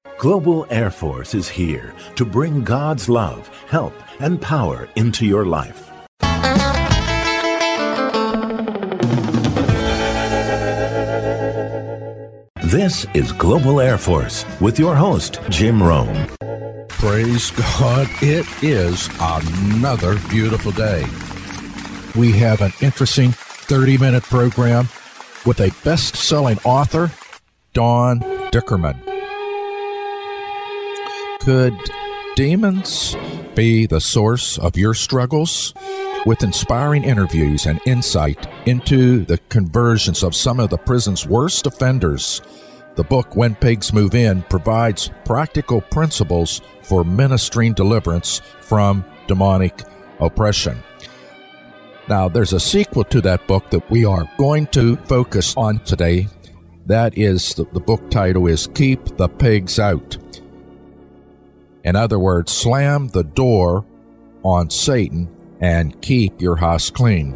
Global Air Force is here to bring God's love, help, and power into your life. This is Global Air Force with your host, Jim Rome. Praise God, it is another beautiful day. We have an interesting 30-minute program with a best-selling author, Don Dickerman. Could demons be the source of your struggles? With inspiring interviews and insight into the conversions of some of the prison's worst offenders, the book When Pigs Move In provides practical principles for ministering deliverance from demonic oppression. Now, there's a sequel to that book that we are going to focus on today. That is, the book title is Keep the Pigs Out. In other words, slam the door on Satan and keep your house clean.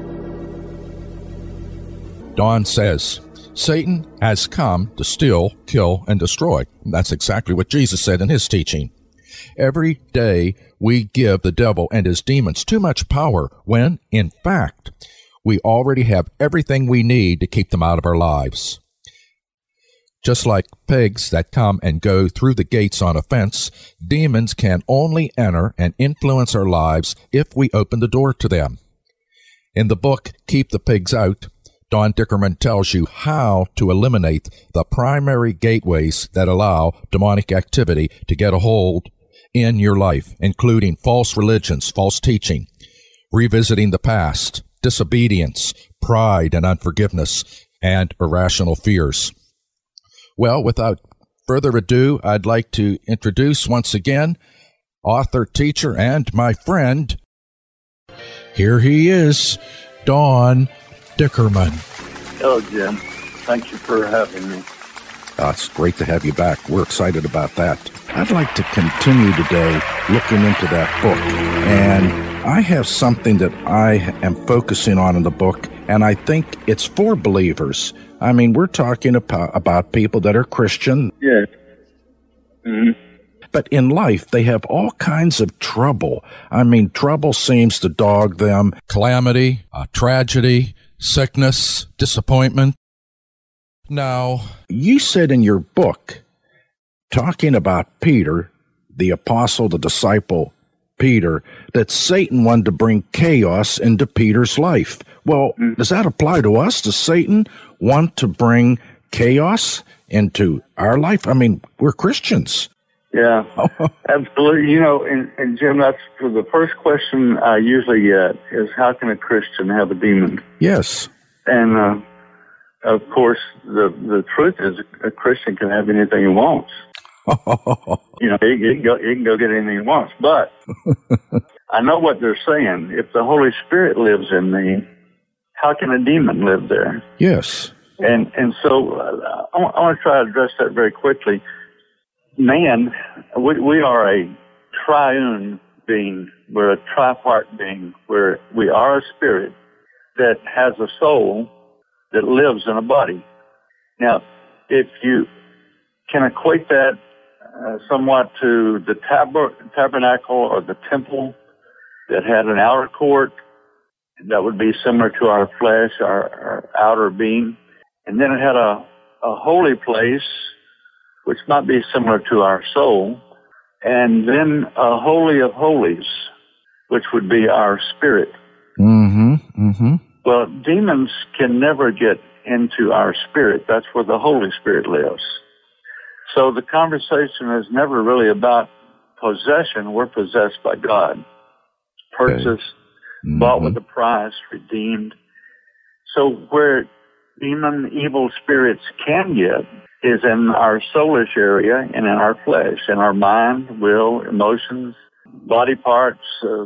Don says, Satan has come to steal, kill, and destroy. That's exactly what Jesus said in his teaching. Every day we give the devil and his demons too much power when, in fact, we already have everything we need to keep them out of our lives. Just like pigs that come and go through the gates on a fence, demons can only enter and influence our lives if we open the door to them. In the book, Keep the Pigs Out, Don Dickerman tells you how to eliminate the primary gateways that allow demonic activity to get a hold in your life, including false religions, false teaching, revisiting the past, disobedience, pride and unforgiveness, and irrational fears. Well, without further ado, I'd like to introduce once again author, teacher, and my friend. Here he is, Don Dickerman. Hello, Jim. Thank you for having me. It's great to have you back. We're excited about that. I'd like to continue today looking into that book. And I have something that I am focusing on in the book, and I think it's for believers. I mean, we're talking about people that are Christian. Yeah. Mm-hmm. But in life, they have all kinds of trouble. I mean, trouble seems to dog them. Calamity, tragedy, sickness, disappointment. Now, you said in your book, talking about Peter, the apostle, the disciple Peter, that Satan wanted to bring chaos into Peter's life. Well, does that apply to us? Does Satan want to bring chaos into our life? I mean, we're Christians. Yeah, absolutely. You know, and Jim, that's the first question I usually get is, how can a Christian have a demon? Yes. And, of course, the truth is a Christian can have anything he wants. You know, he can go get anything he wants. But I know what they're saying. If the Holy Spirit lives in me, how can a demon live there? Yes. And so I want to try to address that very quickly. Man, we are a triune being. We're a tripart being, where we are a spirit that has a soul that lives in a body. Now, if you can equate that somewhat to the tabernacle or the temple that had an outer court, that would be similar to our flesh, our outer being. And then it had a holy place, which might be similar to our soul. And then a holy of holies, which would be our spirit. Mm-hmm. Mm-hmm. Well, demons can never get into our spirit. That's where the Holy Spirit lives. So the conversation is never really about possession. We're possessed by God. Purchased, okay. Bought with a price, redeemed. So where demon evil spirits can get is in our soulish area and in our flesh, in our mind, will, emotions, body parts,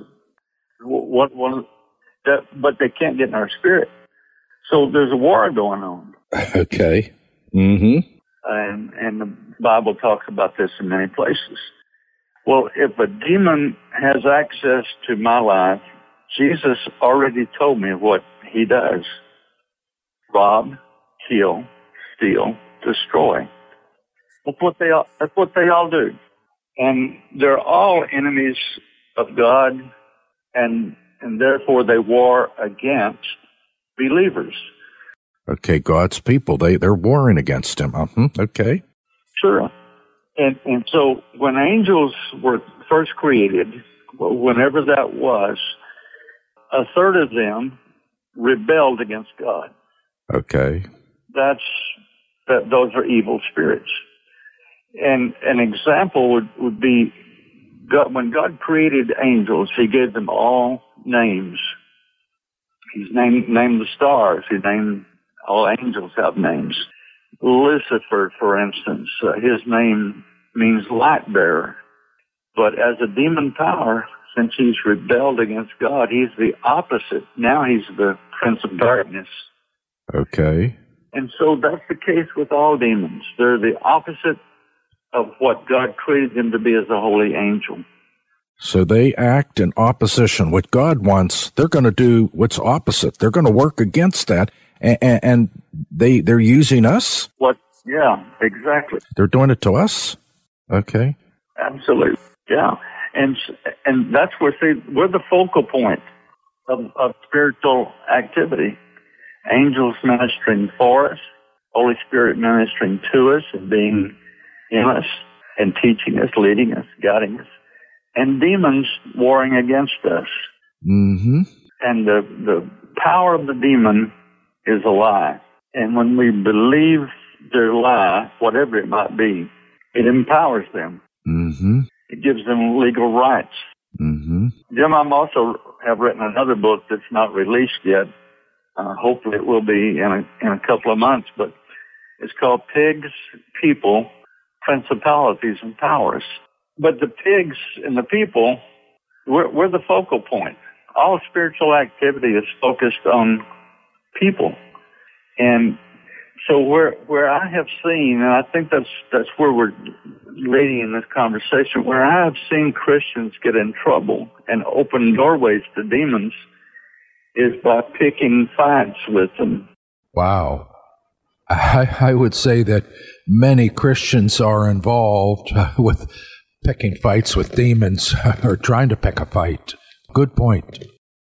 but they can't get in our spirit. So there's a war going on. Okay. Mm-hmm. And the Bible talks about this in many places. Well, if a demon has access to my life, Jesus already told me what he does. Rob, kill, steal, destroy. That's what they all do. And they're all enemies of God, and therefore they war against believers. Okay, God's people, they're warring against him. Okay. Sure. And so when angels were first created, whenever that was, a third of them rebelled against God. Okay. Those are evil spirits. And an example would be God, when God created angels, he gave them all names. He's named the stars. He named all angels have names. Lucifer, for instance, his name means light bearer. But as a demon power, since he's rebelled against God, he's the opposite. Now he's the prince of darkness. Okay. And so that's the case with all demons. They're the opposite of what God created them to be as a holy angel. So they act in opposition. What God wants, they're going to do what's opposite. They're going to work against that, and they're using us? Yeah, exactly. They're doing it to us? Okay. Absolutely. Yeah. And that's where, we're the focal point of spiritual activity. Angels ministering for us, Holy Spirit ministering to us and being in us and teaching us, leading us, guiding us, and demons warring against us. Mm-hmm. And the power of the demon is a lie. And when we believe their lie, whatever it might be, it empowers them. Mm-hmm. It gives them legal rights. Mm-hmm. Jim, I also have written another book that's not released yet. Hopefully it will be in a couple of months, but it's called Pigs, People, Principalities, and Powers. But the pigs and the people, we're the focal point. All spiritual activity is focused on people. And so where I have seen, and I think that's where we're leading in this conversation, where I have seen Christians get in trouble and open doorways to demons is by picking fights with them. Wow. I would say that many Christians are involved with picking fights with demons or trying to pick a fight. Good point.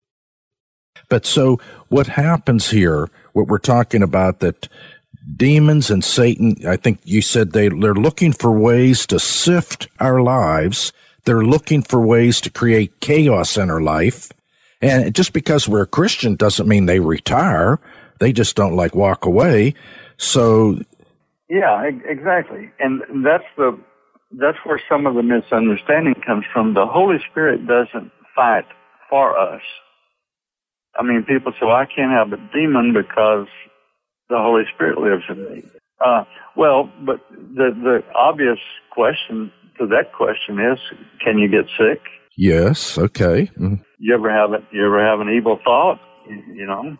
But so what happens here, what we're talking about, that demons and Satan, I think you said they're looking for ways to sift our lives. They're looking for ways to create chaos in our life. And just because we're a Christian doesn't mean they retire. They just don't walk away. So, yeah, exactly. And that's where some of the misunderstanding comes from. The Holy Spirit doesn't fight for us. I mean, people say, well, I can't have a demon because the Holy Spirit lives in me. Well, but the obvious question to that question is, can you get sick? Yes. Okay. Mm-hmm. You ever have an evil thought? You know.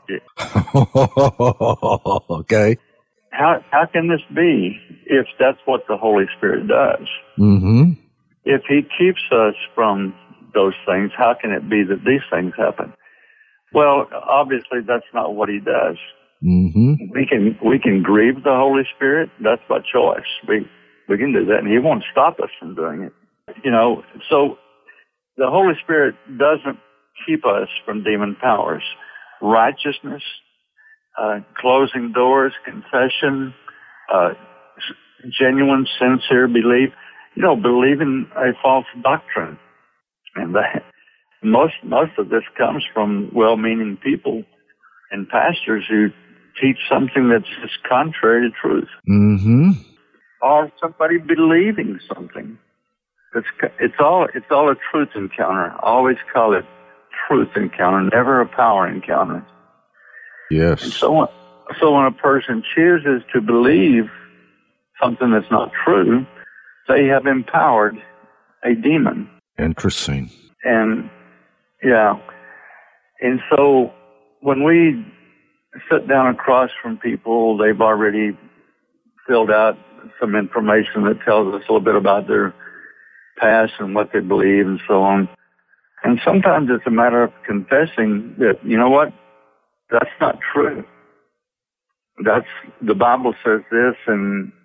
Okay. How can this be if that's what the Holy Spirit does? Mm-hmm. If He keeps us from those things, how can it be that these things happen? Well, obviously that's not what He does. Mm-hmm. We can grieve the Holy Spirit. That's by choice. We can do that, and He won't stop us from doing it. You know, so the Holy Spirit doesn't keep us from demon powers. Righteousness, closing doors, confession, genuine, sincere belief. You know, believing a false doctrine, and most of this comes from well-meaning people and pastors who teach something that's just contrary to truth. Mm-hmm. Or somebody believing something. It's all a truth encounter. Always call it truth encounter, never a power encounter. Yes. And so when a person chooses to believe something that's not true, they have empowered a demon. Interesting. And yeah. And so when we sit down across from people, they've already filled out some information that tells us a little bit about their past and what they believe and so on. And sometimes it's a matter of confessing that, you know what, that's not true. The Bible says this, and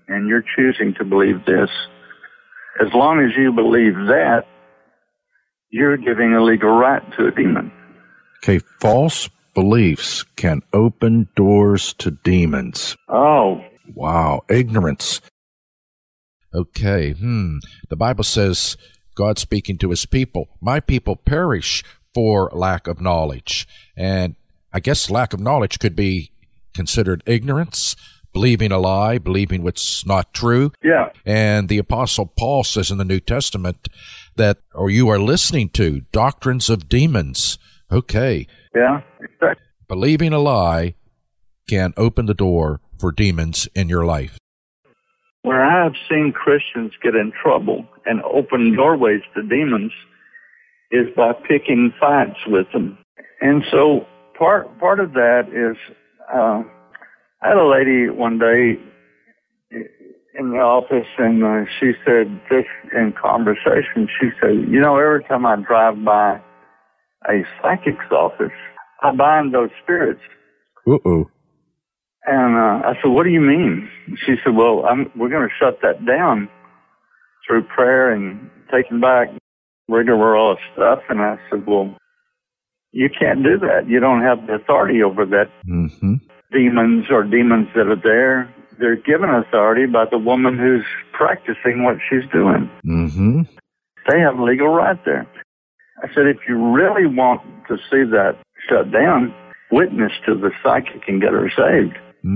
and you're choosing to believe this, as long as you believe that, you're giving a legal right to a demon. Okay, false beliefs can open doors to demons. Oh. Wow, ignorance. Okay, the Bible says, God speaking to his people, my people perish for lack of knowledge. And I guess lack of knowledge could be considered ignorance, believing a lie, believing what's not true. Yeah. And the Apostle Paul says in the New Testament that, or you are listening to doctrines of demons. Okay. Yeah, exactly. Believing a lie can open the door for demons in your life. Where I have seen Christians get in trouble and open doorways to demons is by picking fights with them. And so part of that is, I had a lady one day in the office, and she said, just in conversation, she said, every time I drive by a psychic's office, I bind those spirits. Uh-oh. And I said, what do you mean? She said, well, we're going to shut that down through prayer and taking back rigmarole stuff. And I said, well, you can't do that. You don't have the authority over that. Mm-hmm. Demons that are there, they're given authority by the woman who's practicing what she's doing. Mm-hmm. They have legal right there. I said, if you really want to see that shut down, witness to the psychic and get her saved.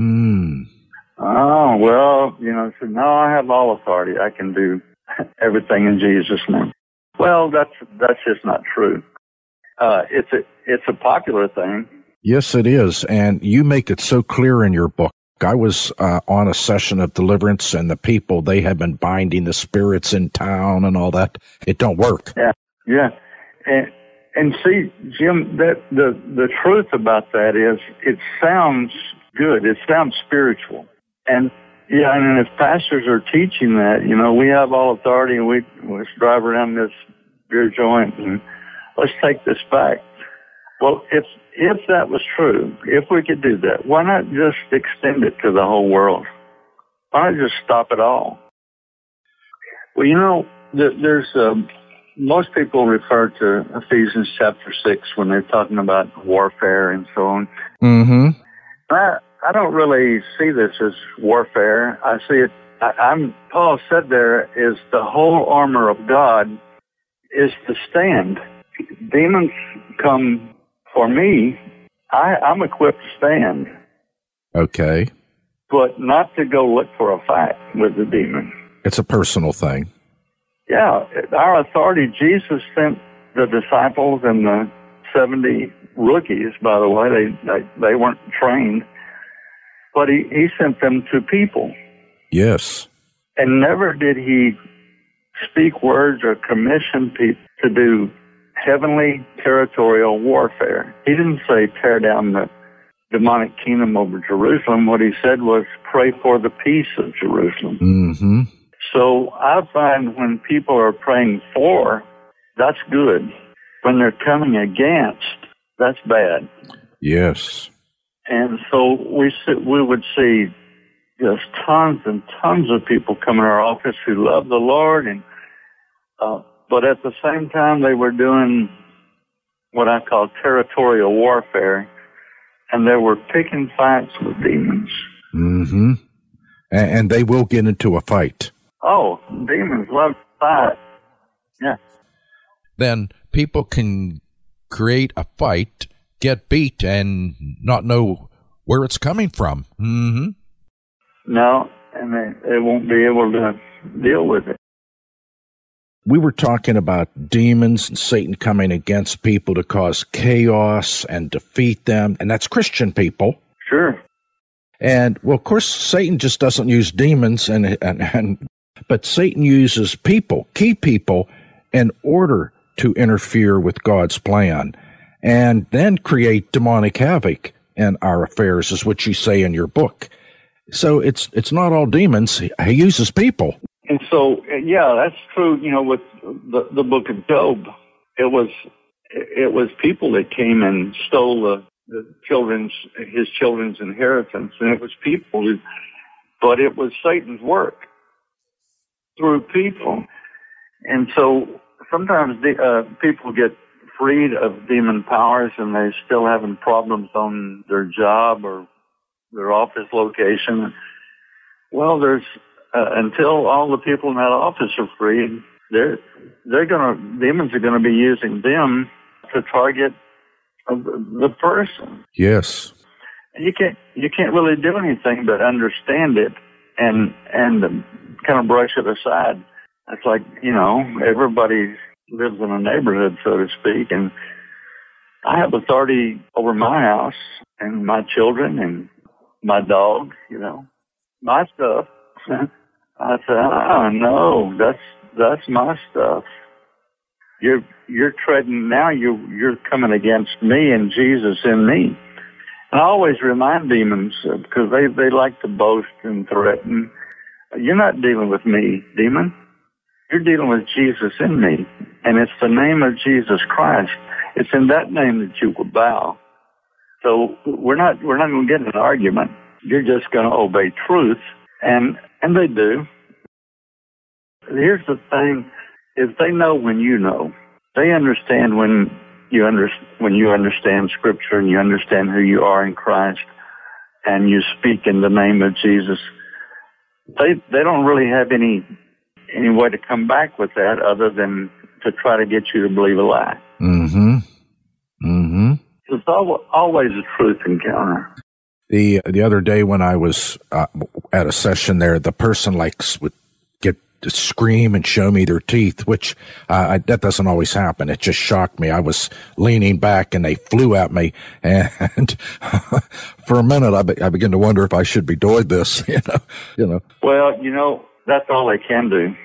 Oh, well, I said, no, I have all authority. I can do everything in Jesus' name. Well, that's just not true. It's a popular thing. Yes, it is. And you make it so clear in your book. I was on a session of deliverance, and the people, they have been binding the spirits in town and all that. It don't work. Yeah. And see, Jim, that the truth about that is it sounds good. It sounds spiritual. And if pastors are teaching that, we have all authority and let's drive around this beer joint and let's take this back. Well, if that was true, if we could do that, why not just extend it to the whole world? Why not just stop it all? Well, there's most people refer to Ephesians chapter 6 when they're talking about warfare and so on. Mm-hmm. I don't really see this as warfare. I see it, Paul said there is the whole armor of God is to stand. Demons come for me. I'm equipped to stand. Okay. But not to go look for a fight with the demon. It's a personal thing. Yeah, our authority, Jesus sent the disciples and the 70 rookies, by the way, they weren't trained, but he sent them to people. Yes. And never did he speak words or commission people to do heavenly territorial warfare. He didn't say tear down the demonic kingdom over Jerusalem. What he said was pray for the peace of Jerusalem. Mm-hmm. So I find when people are praying for, that's good. When they're coming against, that's bad. Yes. And so we would see just tons and tons of people come in our office who love the Lord, and but at the same time they were doing what I call territorial warfare, and they were picking fights with demons. Mm-hmm. And they will get into a fight. Oh, demons love to fight. Yeah. Then people can create a fight, get beat, and not know where it's coming from. Mm-hmm. No, and they won't be able to deal with it. We were talking about demons and Satan coming against people to cause chaos and defeat them, and that's Christian people. Sure. And, well, of course, Satan just doesn't use demons, but Satan uses people, key people, in order to interfere with God's plan and then create demonic havoc in our affairs, is what you say in your book. So it's not all demons. He uses people. And so, yeah, that's true. With the book of Job, it was people that came and stole his children's inheritance, and it was people who. but it was Satan's work through people. And so sometimes people get freed of demon powers and they're still having problems on their job or their office location. Well, until all the people in that office are freed, demons are gonna be using them to target the person. Yes. You can't really do anything but understand it and kind of brush it aside. It's like, everybody lives in a neighborhood, so to speak, and I have authority over my house and my children and my dog, my stuff. I said, oh no, that's my stuff. You're treading now. You're coming against me and Jesus in me. And I always remind demons because they like to boast and threaten. You're not dealing with me, demon. You're dealing with Jesus in me, and it's the name of Jesus Christ. It's in that name that you will bow. So we're not going to get in an argument. You're just going to obey truth, and they do. Here's the thing: if they know when you know, they understand when you understand Scripture and you understand who you are in Christ, and you speak in the name of Jesus. They don't really have any way to come back with that other than to try to get you to believe a lie. Mm-hmm. Mm-hmm. It's always a truth encounter. The other day when I was at a session there, the person would get to scream and show me their teeth, which that doesn't always happen. It just shocked me. I was leaning back and they flew at me, and for a minute I began to wonder if I should be doing this. Well, that's all they can do.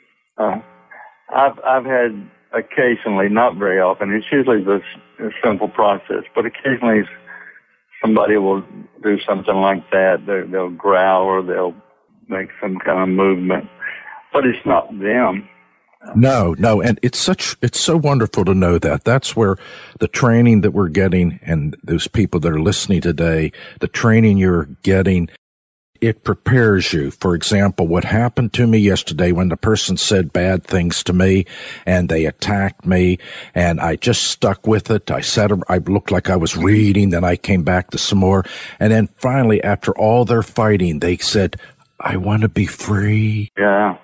I've had occasionally, not very often. It's usually a simple process, but occasionally somebody will do something like that. They'll growl or they'll make some kind of movement, but it's not them. No, and it's so wonderful to know that. That's where the training that we're getting, and those people that are listening today, the training you're getting, it prepares you. For example, what happened to me yesterday when the person said bad things to me and they attacked me, and I just stuck with it. I looked like I was reading, then I came back to some more. And then finally, after all their fighting, they said, I want to be free. Yeah.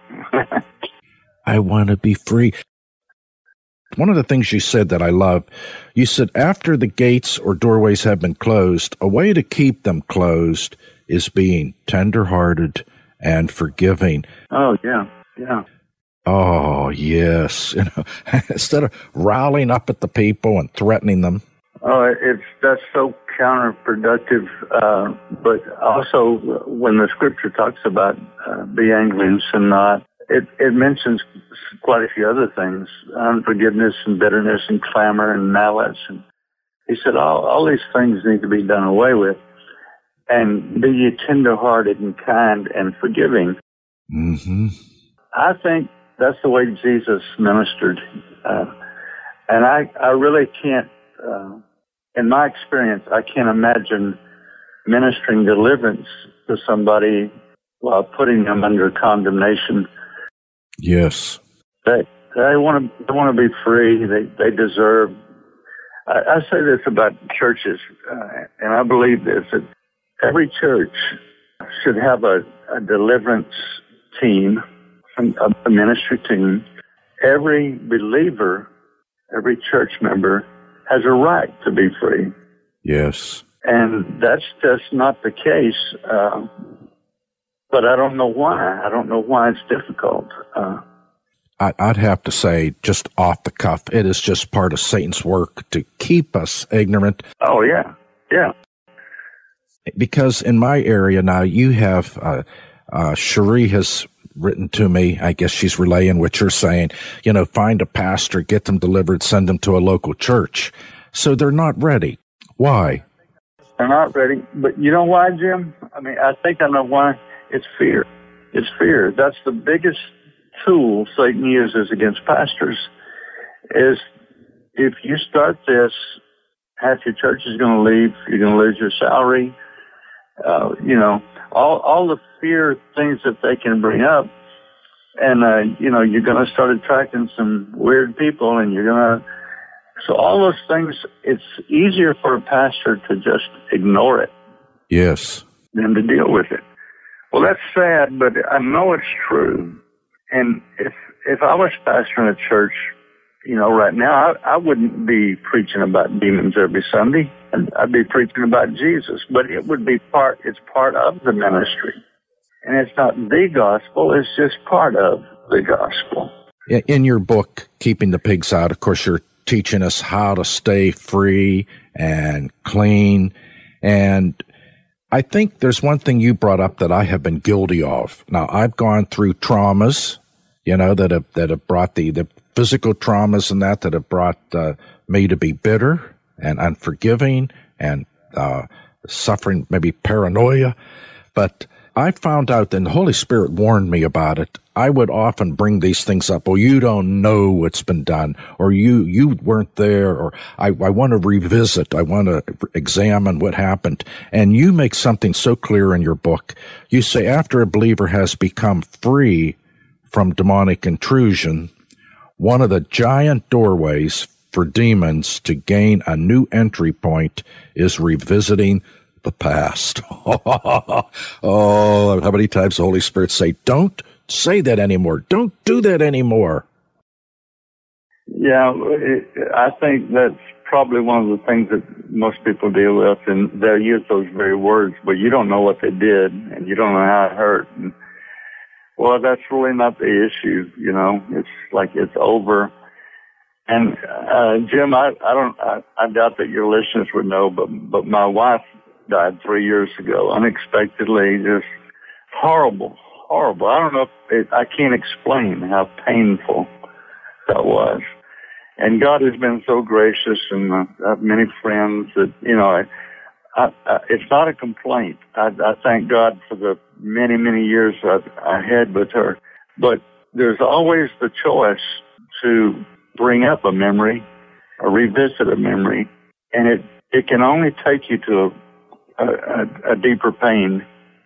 I want to be free. One of the things you said that I love, you said, after the gates or doorways have been closed, a way to keep them closed is being tender-hearted and forgiving. Oh, yeah. Oh, yes. Instead of riling up at the people and threatening them. Oh, that's so counterproductive. But also, when the Scripture talks about be angry and sin not, it mentions quite a few other things: unforgiveness and bitterness and clamor and malice. And he said all these things need to be done away with. And be ye tender-hearted and kind and forgiving. Mm-hmm. I think that's the way Jesus ministered. And I really can't, in my experience, I can't imagine ministering deliverance to somebody while putting them under condemnation. Yes. They want to be free. They deserve. I say this about churches, and I believe this, that every church should have a deliverance team, a ministry team. Every believer, every church member has a right to be free. Yes. And that's just not the case. But I don't know why. I don't know why it's difficult. I'd have to say, just off the cuff, it is just part of Satan's work to keep us ignorant. Oh, yeah. Yeah. Because in my area now, you have, Cherie has written to me, I guess she's relaying what you're saying, find a pastor, get them delivered, send them to a local church. So they're not ready. Why? They're not ready. But you know why, Jim? I think I know why. It's fear. It's fear. That's the biggest tool Satan uses against pastors, is if you start this, half your church is going to leave, you're going to lose your salary. all the fear things that they can bring up. And, you're going to start attracting some weird people, and so all those things, it's easier for a pastor to just ignore it. Yes. Than to deal with it. Well, that's sad, but I know it's true. And if I was pastoring a church, right now, I wouldn't be preaching about demons every Sunday. I'd be preaching about Jesus, but it would be it's part of the ministry. And it's not the gospel, it's just part of the gospel. In your book, Keeping the Pigs Out, of course, you're teaching us how to stay free and clean. And I think there's one thing you brought up that I have been guilty of. Now, I've gone through traumas, that have brought the physical traumas and that have brought me to be bitter and unforgiving and suffering maybe paranoia. But I found out, and the Holy Spirit warned me about it, I would often bring these things up. Well, you don't know what's been done, or you weren't there, or I want to revisit. I want to examine what happened. And you make something so clear in your book. You say after a believer has become free from demonic intrusion, one of the giant doorways for demons to gain a new entry point is revisiting the past. Oh, how many times the Holy Spirit say, don't say that anymore. Don't do that anymore. Yeah, I think that's probably one of the things that most people deal with, and they'll use those very words, but you don't know what they did, and you don't know how it hurt. And, well, that's really not the issue, It's like it's over. And Jim, I doubt that your listeners would know, but my wife died 3 years ago, unexpectedly, just horrible. I don't know I can't explain how painful that was. And God has been so gracious, and I have many friends that, it's not a complaint. I thank God for the many, many years I had with her. But there's always the choice to bring up a memory or revisit a memory, and it can only take you to a deeper pain.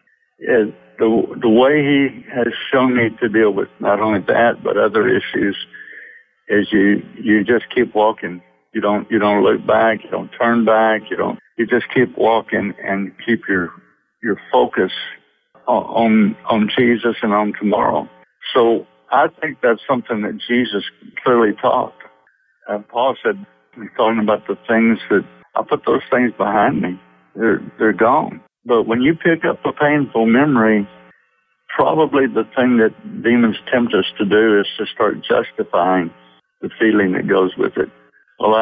The way He has shown me to deal with not only that but other issues is you just keep walking. You don't look back. You don't turn back. You just keep walking and keep your focus on Jesus and on tomorrow. So I think that's something that Jesus clearly taught. Paul said, he's talking about the things that I put those things behind me. They're gone. But when you pick up a painful memory, probably the thing that demons tempt us to do is to start justifying the feeling that goes with it. Well,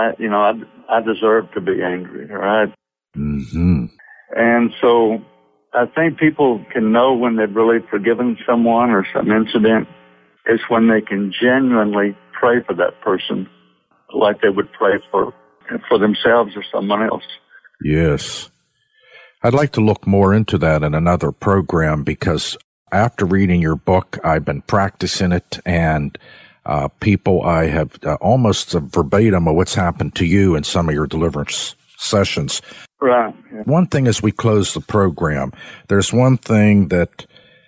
I deserve to be angry, right? Mm-hmm. And so I think people can know when they've really forgiven someone or some incident is when they can genuinely pray for that person like they would pray for themselves or someone else. Yes. I'd like to look more into that in another program, because after reading your book, I've been practicing it, and people I have almost verbatim of what's happened to you in some of your deliverance sessions. Right. Yeah. One thing as we close the program, there's one thing that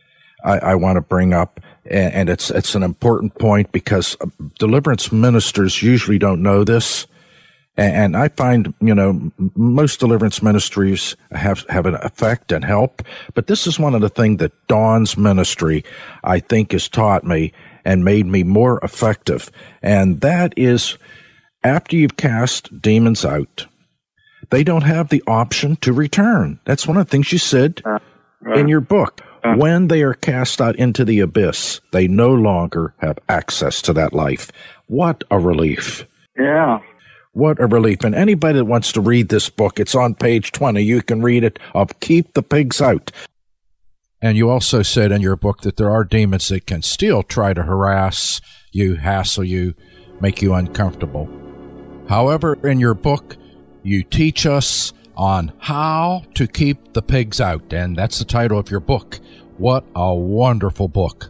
I want to bring up, and it's an important point, because deliverance ministers usually don't know this. And I find, most deliverance ministries have an effect and help, but this is one of the things that Dawn's ministry, I think, has taught me and made me more effective. And that is, after you've cast demons out, they don't have the option to return. That's one of the things you said in your book. When they are cast out into the abyss, they no longer have access to that life. What a relief. Yeah. What a relief. And anybody that wants to read this book, it's on page 20. You can read it, of Keep the Pigs Out. And you also said in your book that there are demons that can still try to harass you, hassle you, make you uncomfortable. However, in your book, you teach us on how to keep the pigs out, and that's the title of your book. What a wonderful book.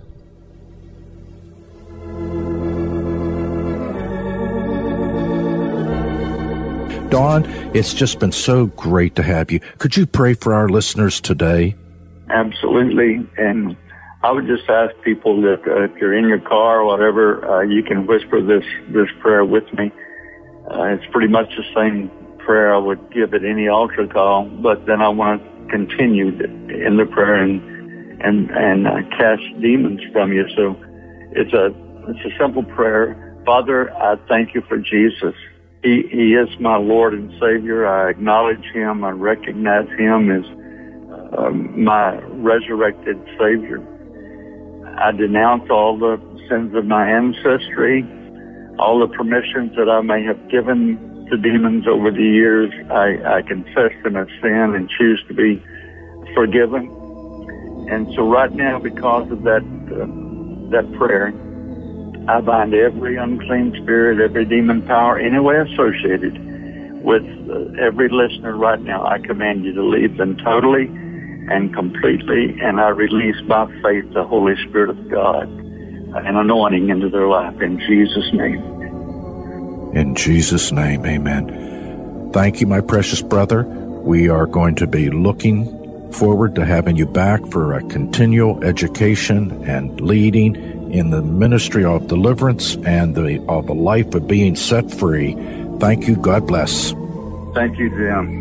Dawn, it's just been so great to have you. Could you pray for our listeners today? Absolutely. And I would just ask people that if you're in your car or whatever, you can whisper this prayer with me. It's pretty much the same prayer I would give at any altar call, but then I want to continue in the prayer and cast demons from you. So it's a simple prayer. Father, I thank you for Jesus. He is my Lord and Savior. I acknowledge him. I recognize him as my resurrected Savior. I denounce all the sins of my ancestry, all the permissions that I may have given to demons over the years. I confess them as sin and choose to be forgiven. And so right now, because of that prayer, I bind every unclean spirit, every demon power, anyway associated with every listener right now. I command you to leave them totally and completely, and I release by faith the Holy Spirit of God and anointing into their life in Jesus' name. In Jesus' name, amen. Thank you, my precious brother. We are going to be looking forward to having you back for a continual education and leading in the ministry of deliverance and the life of being set free. Thank you. God bless. Thank you, Jim.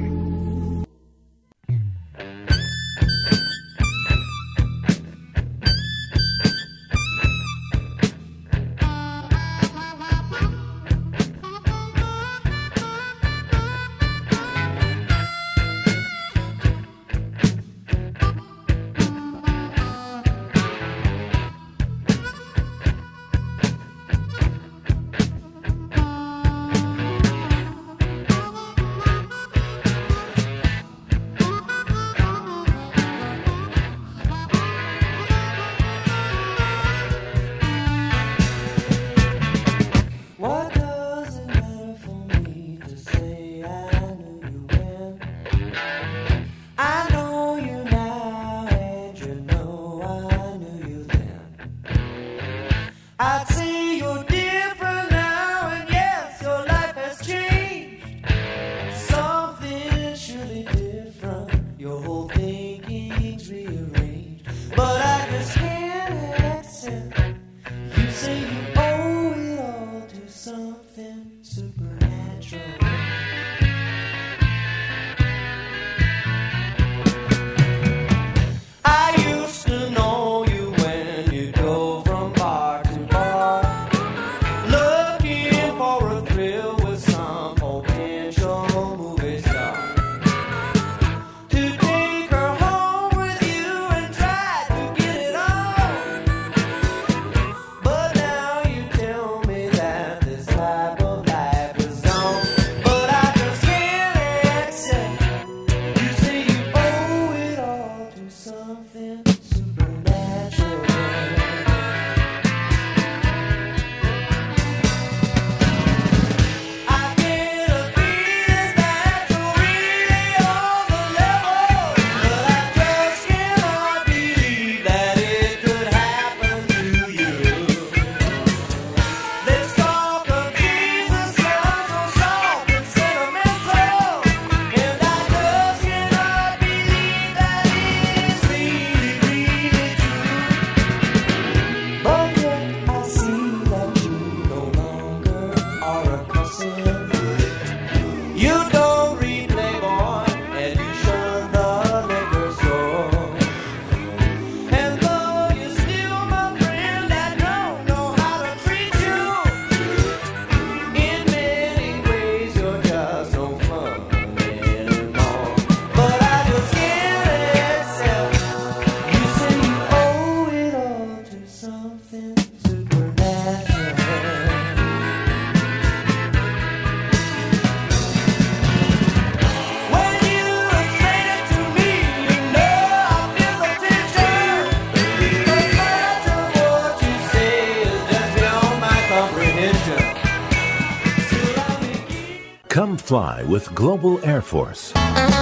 Come fly with Global Air Force.